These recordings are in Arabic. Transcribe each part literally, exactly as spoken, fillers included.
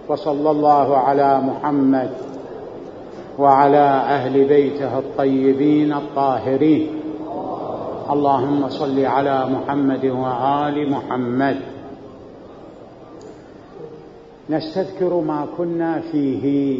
وصلى الله على محمد وعلى أهل بيته الطيبين الطاهرين. اللهم صل على محمد وآل محمد. نستذكر ما كنا فيه.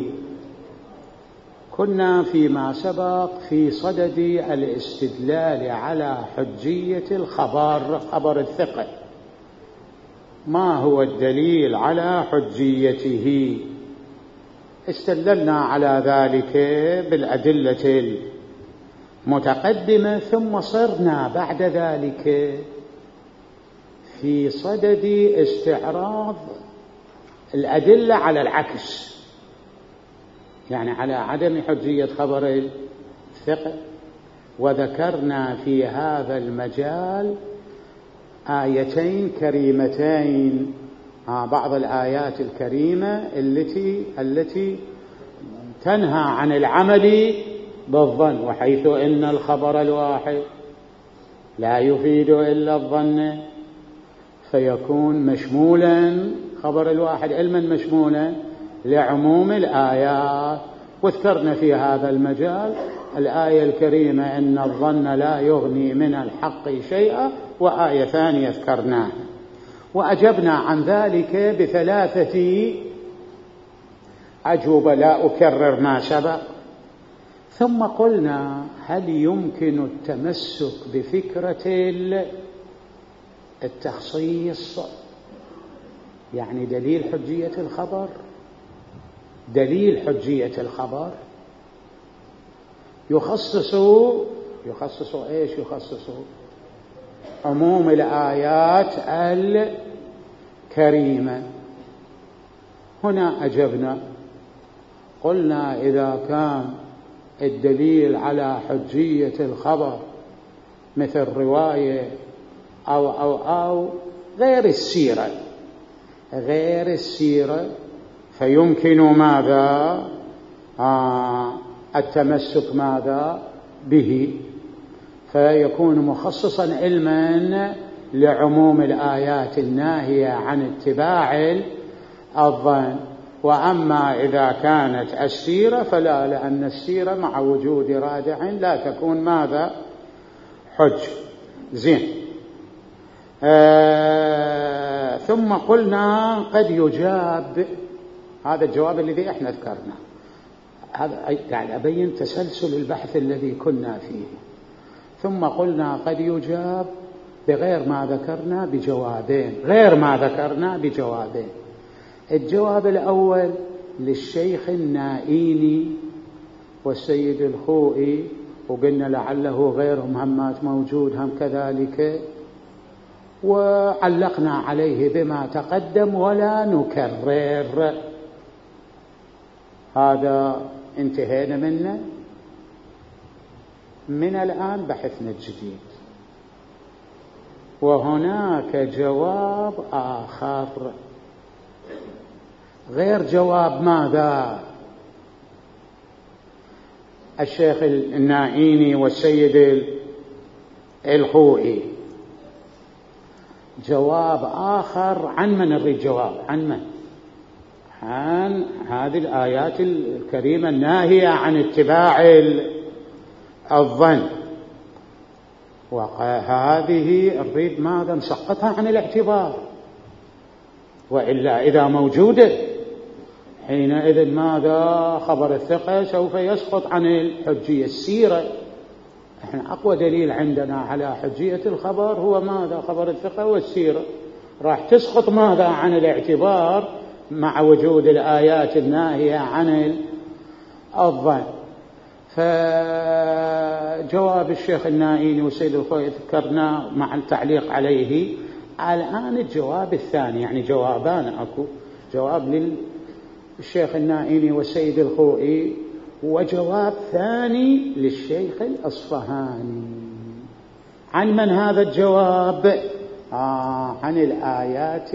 كنا فيما سبق في صدد الاستدلال على حجية الخبر، خبر الثقة. ما هو الدليل على حجيته؟ استدللنا على ذلك بالأدلة المتقدمة، ثم صرنا بعد ذلك في صدد استعراض الأدلة على العكس، يعني على عدم حجية خبر الثقة. وذكرنا في هذا المجال آيتين كريمتين، بعض الآيات الكريمة التي التي تنهى عن العمل بالظن، وحيث إن الخبر الواحد لا يفيد إلا الظن فيكون مشمولا، خبر الواحد علما مشمولا لعموم الآيات. وذكرنا في هذا المجال الآية الكريمة إن الظن لا يغني من الحق شيئا، وآية ثانية ذكرناها، وأجبنا عن ذلك بثلاثة أجوبة لا أكرر ما سبق. ثم قلنا هل يمكن التمسك بفكرة التخصيص، يعني دليل حجية الخبر، دليل حجية الخبر يخصص يخصص ايش يخصص عموم الآيات الكريمة. هنا أجبنا قلنا إذا كان الدليل على حجية الخبر مثل رواية أو أو أو غير السيرة غير السيرة فيمكن ماذا آه التمسك ماذا به، فيكون مخصصا علما لعموم الآيات الناهية عن اتباع الظن. وأما إذا كانت السيرة فلا، لأن السيرة مع وجود راجع لا تكون ماذا حج. زين. آه ثم قلنا قد يجاب، هذا الجواب الذي احنا ذكرنا، هذا قاعد أبين تسلسل البحث الذي كنا فيه. ثم قلنا قد يجاب بغير ما ذكرنا بجوابين، غير ما ذكرنا بجوابين. الجواب الأول للشيخ النائيني والسيد الخوئي، وقلنا لعله غيرهم همات موجود هم كذلك، وعلقنا عليه بما تقدم ولا نكرر. هذا انتهينا منه. من الآن بحثنا الجديد، وهناك جواب آخر غير جواب ماذا الشيخ النائيني والسيد الخوئي، جواب آخر. عن من نريد جواب؟ عن من؟ عن هذه الآيات الكريمة الناهية عن اتباع الظن. وهذه نريد ماذا نسقطها عن الاعتبار، وإلا إذا موجودة حينئذ ماذا خبر الثقة سوف يسقط عن الحجية. السيرة احنا أقوى دليل عندنا على حجية الخبر هو ماذا خبر الثقة والسيرة، راح تسقط ماذا عن الاعتبار مع وجود الآيات الناهية عن الظن. فجواب الشيخ النائيني والسيد الخوئي ذكرنا مع التعليق عليه. الآن الجواب الثاني، يعني جوابان أكو، جواب للشيخ النائيني والسيد الخوئي، وجواب ثاني للشيخ الأصفهاني. عن من هذا الجواب؟ آه عن الآيات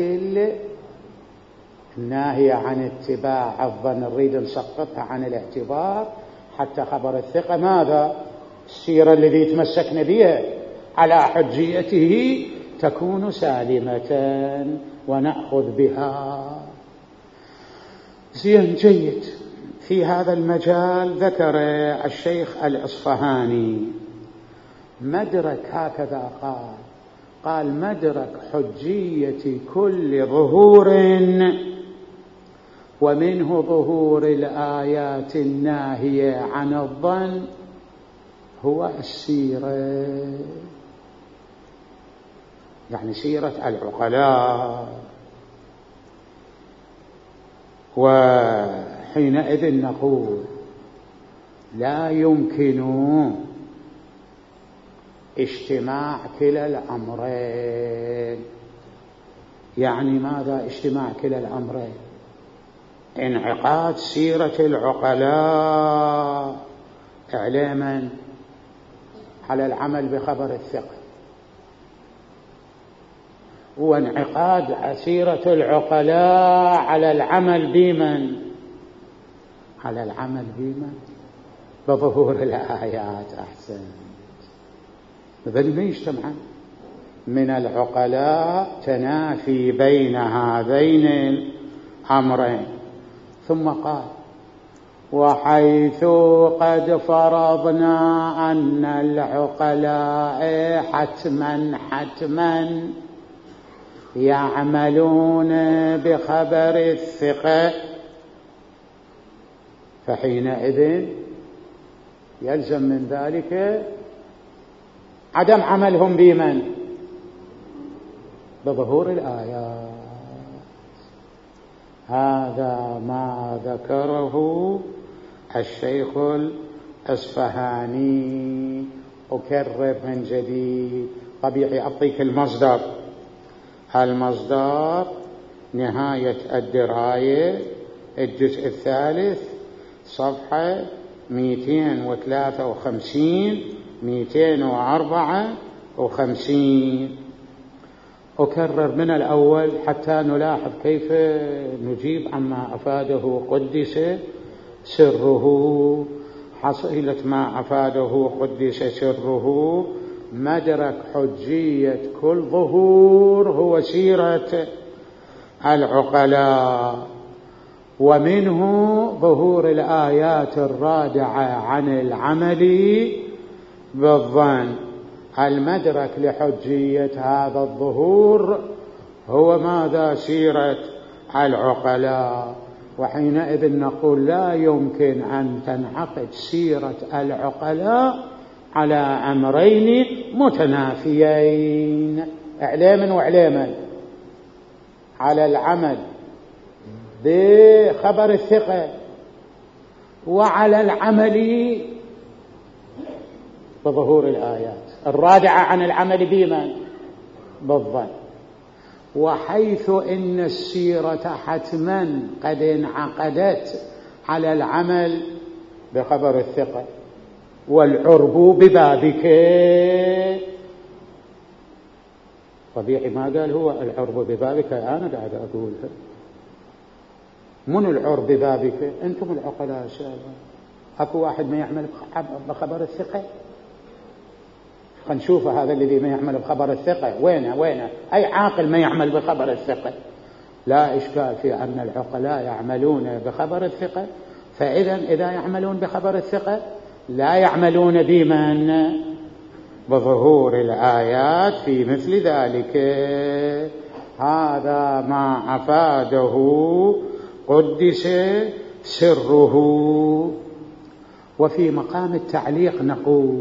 الناهية عن اتباع الظن، نريد نسقطها عن الاعتبار حتى خبر الثقة ماذا السيرة الذي تمسكنا بها على حجيته تكون سالمة ونأخذ بها. زين جيد. في هذا المجال ذكر الشيخ الأصفهاني مدرك، هكذا قال قال مدرك حجية كل ظهور ومنه ظهور الآيات الناهية عن الظن هو السيرة، يعني سيرة العقلاء. وحينئذ نقول لا يمكن اجتماع كلا الأمرين. يعني ماذا اجتماع كلا الأمرين؟ انعقاد سيرة العقلاء إعلاما على العمل بخبر الثقة، وانعقاد سيرة العقلاء على العمل بمن؟ على العمل بمن؟ بظهور الآيات. أحسن، بل ما يجتمعان من العقلاء تنافي بين هذين الأمرين. ثم قال وحيث قد فرضنا أن العقلاء حتما حتما يعملون بخبر الثقة، فحينئذ يلزم من ذلك عدم عملهم بمن؟ بظهور الآيات. هذا ما ذكره الشيخ الأصفهاني. أكرر من جديد، طبيعي أعطيك المصدر. المصدر نهاية الدراية الجزء الثالث صفحة مئتين وثلاثة وخمسين مئتين وأربعة وخمسين. أكرر من الأول حتى نلاحظ كيف نجيب عما أفاده قدس سره. حصيلة ما أفاده قدس سره مدرك حجية كل ظهور هو سيرة العقلاء، ومنه ظهور الآيات الرادعة عن العمل بالظن. المدرك لحجية هذا الظهور هو ماذا؟ سيرة العقلاء. وحينئذ نقول لا يمكن أن تنعقد سيرة العقلاء على أمرين متنافيين إعلاما وإعلاما، على العمل بخبر الثقة وعلى العمل بظهور الآيات الرادعة عن العمل بمن؟ بالظن. وحيث إن السيرة حتما قد انعقدت على العمل بخبر الثقة والعرب ببابك، طبيعي ما قال هو العرب ببابك، أنا قاعد أقولها. من العرب ببابك؟ أنتم العقلاء إن شاء الله. أكو واحد ما يعمل بخبر الثقة؟ خنشوف هذا الذي ما يعمل بخبر الثقة وينه وينه؟ أي عاقل ما يعمل بخبر الثقة؟ لا إشكال في أن العقلاء يعملون بخبر الثقة. فإذا إذا يعملون بخبر الثقة لا يعملون بمن؟ بظهور الآيات في مثل ذلك. هذا ما أفاده قدس سره. وفي مقام التعليق نقول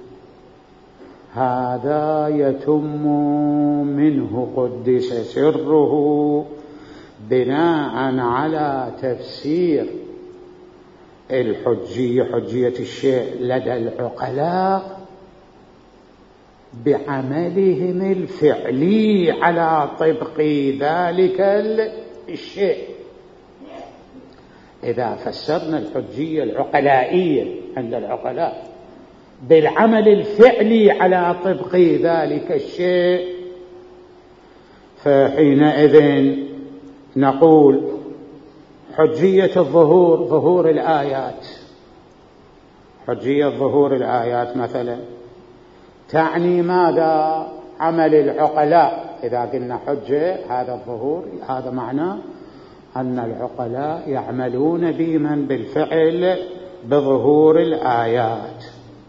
هذا يتم منه قدس سره بناء على تفسير الحجية، حجية الشيء لدى العقلاء، بعملهم الفعلي على طبق ذلك الشيء. إذا فسرنا الحجية العقلائية عند العقلاء بالعمل الفعلي على طبق ذلك الشيء، فحينئذ نقول حجية الظهور ظهور الآيات. حجية ظهور الآيات مثلا تعني ماذا؟ عمل العقلاء. إذا قلنا حجة هذا الظهور هذا معناه أن العقلاء يعملون ديما بالفعل بظهور الآيات،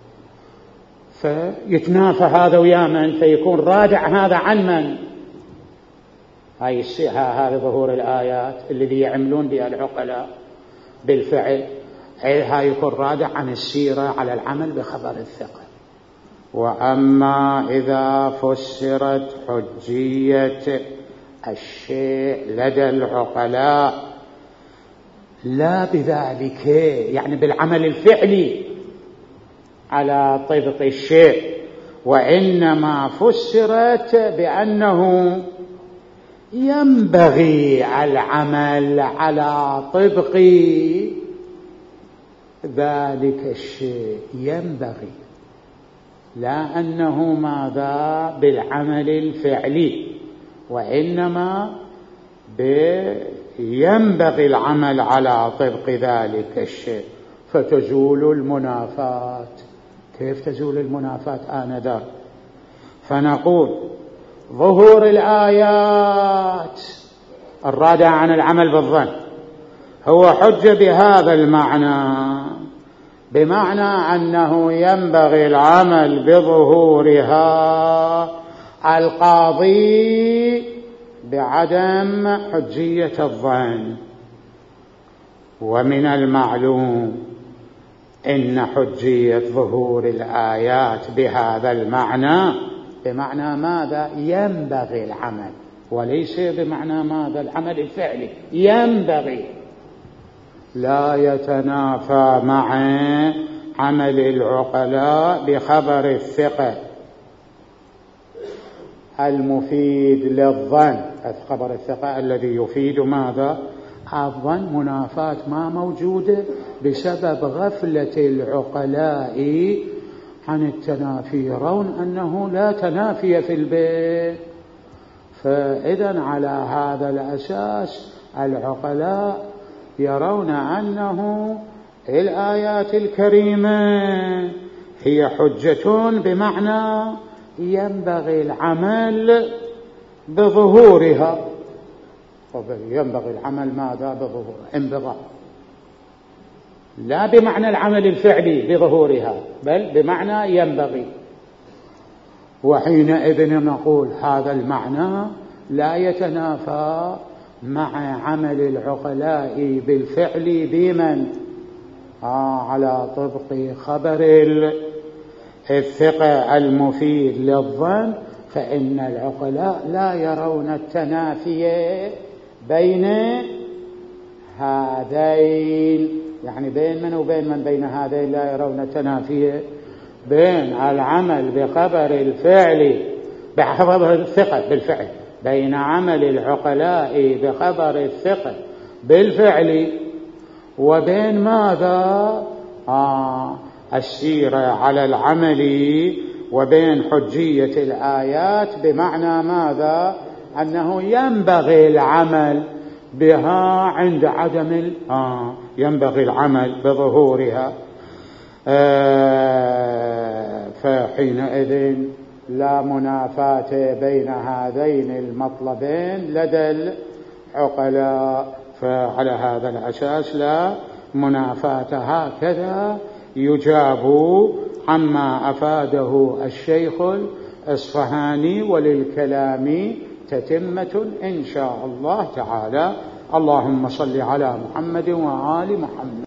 فيتنافى هذا ويا من، فيكون رادع هذا عن من؟ هاي هذا ظهور الآيات الذي يعملون بها العقلاء بالفعل، هاي يكون رادع عن السيرة على العمل بخبر الثقة. وأما إذا فسرت حجية الشيء لدى العقلاء لا بذلك، يعني بالعمل الفعلي على طبق الشيء، وإنما فسرت بأنه ينبغي العمل على طبق ذلك الشيء، ينبغي، لا أنه ماذا بالعمل الفعلي، وإنما ينبغي العمل على طبق ذلك الشيء، فتزول المنافات. كيف تزول المنافات آنذاك؟ فنقول ظهور الآيات الرادعة عن العمل بالظن هو حجة بهذا المعنى، بمعنى أنه ينبغي العمل بظهورها، القاضي بعدم حجية الظن. ومن المعلوم إن حجية ظهور الآيات بهذا المعنى بمعنى ماذا؟ ينبغي العمل، وليس بمعنى ماذا؟ العمل الفعلي، ينبغي، لا يتنافى مع عمل العقلاء بخبر الثقة المفيد للظن. خبر الثقة الذي يفيد ماذا؟ الظن. منافاة ما موجودة بسبب غفلة العقلاء عن التنافي، يرون أنه لا تنافي في البيت، فإذا على هذا الأساس العقلاء يرون أنه الآيات الكريمة هي حجة بمعنى ينبغي العمل بظهورها. ينبغي العمل ماذا؟ بظهور انبغاء، لا بمعنى العمل الفعلي بظهورها، بل بمعنى ينبغي. وحينئذ نقول هذا المعنى لا يتنافى مع عمل العقلاء بالفعل بمن؟ آه على طبق خبر الثقة المفيد للظن، فإن العقلاء لا يرون التنافي بين هذين، يعني بين من وبين من؟ بين هذين لا يرون التنافي بين العمل بخبر الفعل بخبر الثقة بالفعل، بين عمل العقلاء بخبر الثقة بالفعل وبين ماذا؟ آه السيرة على العمل، وبين حجية الآيات بمعنى ماذا؟ أنه ينبغي العمل بها عند عدم آه ينبغي العمل بظهورها. آه فحينئذ لا منافاة بين هذين المطلبين لدى العقلاء، فعلى هذا الأساس لا منافاة. هكذا يجاب عما أفاده الشيخ الإصفهاني، وللكلام تتمة إن شاء الله تعالى. اللهم صل على محمد وآل محمد.